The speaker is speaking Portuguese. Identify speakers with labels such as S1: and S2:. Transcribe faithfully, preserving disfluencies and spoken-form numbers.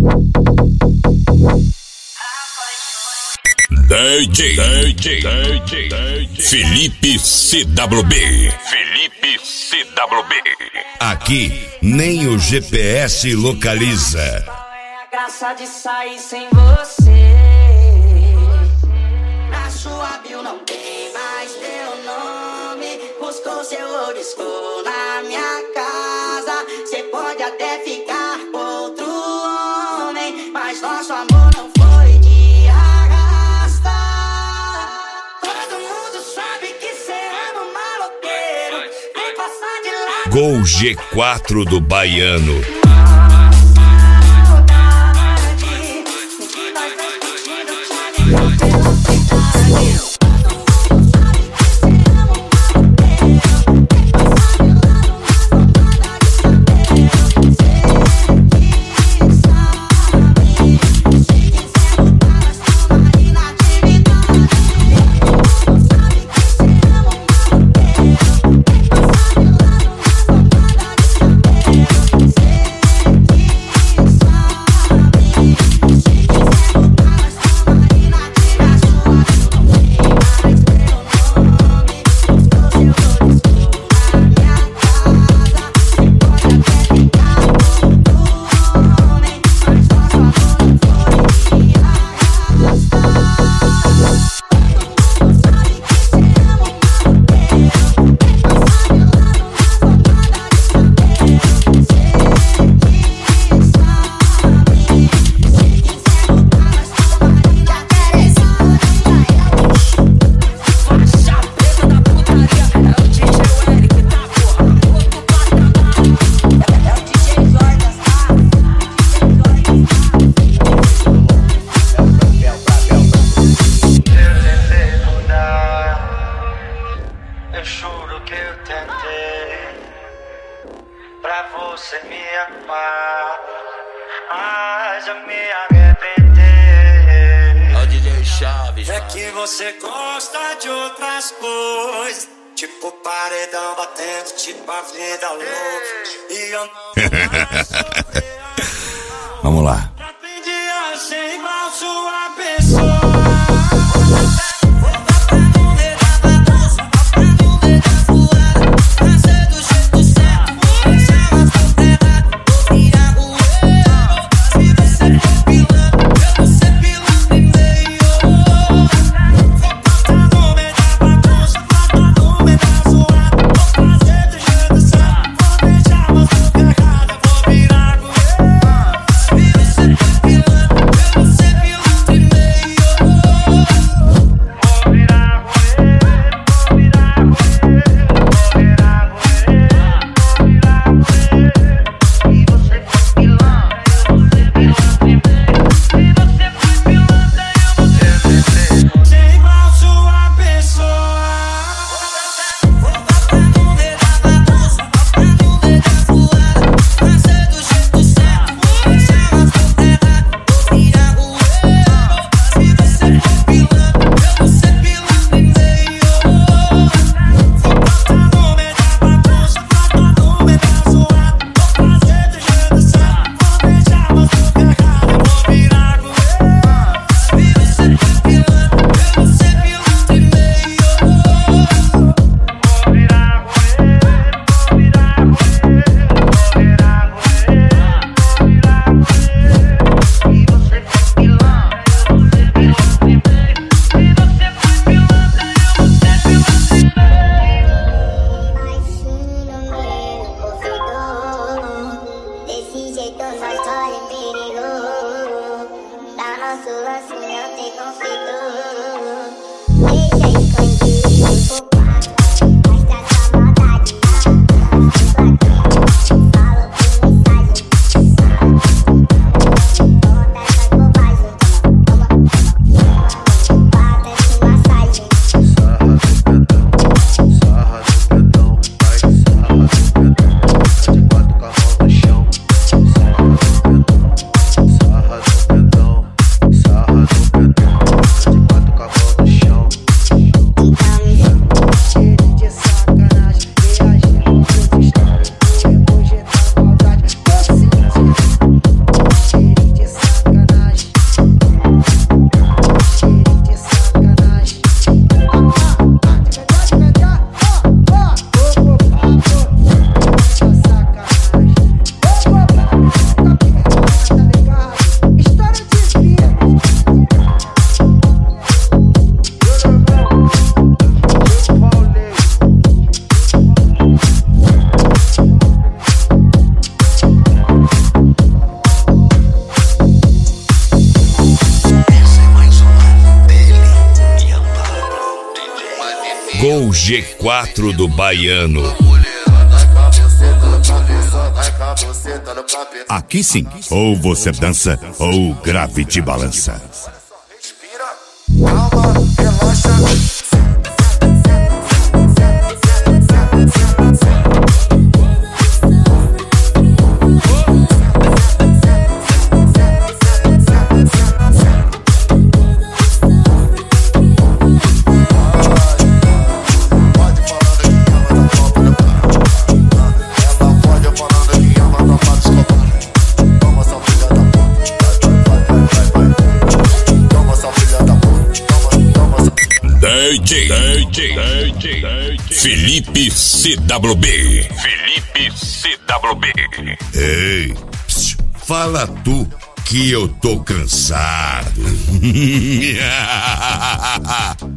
S1: D J, D J, D J, Felipe C W B. Felipe C W B.
S2: Aqui nem o G P S localiza.
S3: Qual é a graça de sair sem você? Na sua bio não tem mais teu nome. Buscou seu old school na minha casa. Cê pode até ficar com outro homem, mas nosso amor não foi de arrasta. Todo mundo sabe que cê ama um maloqueiro. Vem passar de lá.
S2: Gol G quatro do Baiano.
S4: É que você gosta de outras coisas, tipo paredão batendo, tipo a vida louca. E eu não
S2: Vamos lá.
S4: aprendi a ser igual sua pessoa.
S5: Sarra no pedão, sarra no pedão, de quatro com a mão no
S2: o G quatro do baiano.
S5: Aqui sim, ou você dança ou o grave te balança.
S4: Calma, relaxa.
S1: D J, D J, D J, Felipe C W B. Felipe C W B.
S2: Ei, psiu, fala tu que eu tô cansado.